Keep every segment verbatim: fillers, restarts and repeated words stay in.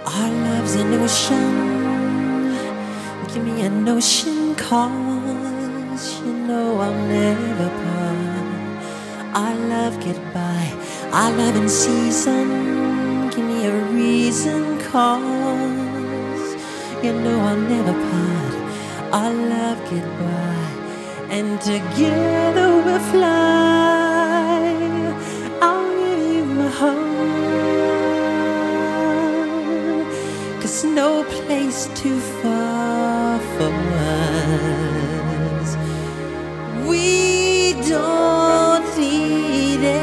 Our love's an ocean. Give me an ocean, 'cause you know I'll never part. Our love get by, our love in season. Give me a reason, 'cause you know I'll never part. Our love get by, and together we'll fly. I'll give you my heart, 'cause no place too far for us. We don't need it.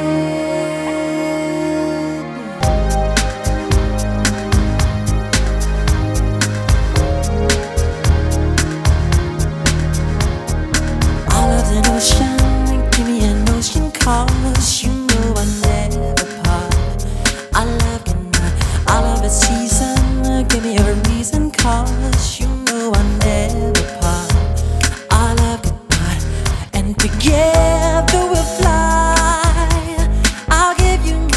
Our love's an ocean. Give me an ocean, 'cause you know I never part. Our love can not, our love is season. Give me a reason, 'cause you know I never part. Our love can not, and together we'll fly. I'll give you my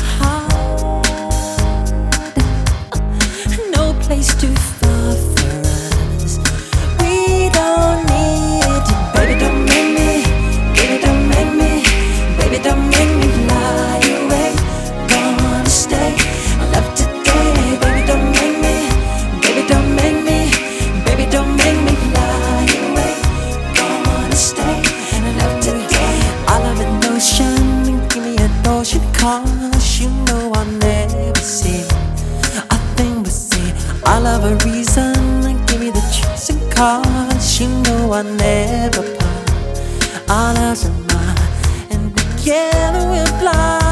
heart. No place too far for us. We don't need to, baby, don't make me, baby, don't make me, baby, don't make me fly away. Gonna stay, love today, baby, don't make me, baby, don't make me, baby, don't make me fly away. Gonna stay, love today. I love an ocean, give me an ocean, 'cause you know I'll never see a thing but see. I love a reason, give me the truth, 'cause you know I'll never part. Our love's a mine, and together we'll fly.